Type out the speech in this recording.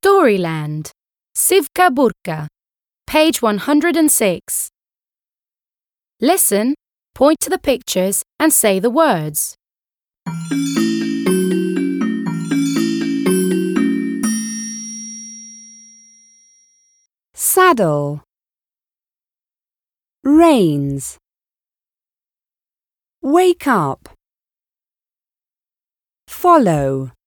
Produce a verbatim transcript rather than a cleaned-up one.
Storyland, Sivka Burka, page one hundred six. Listen, point to the pictures and say the words. Saddle, rains, wake up, follow,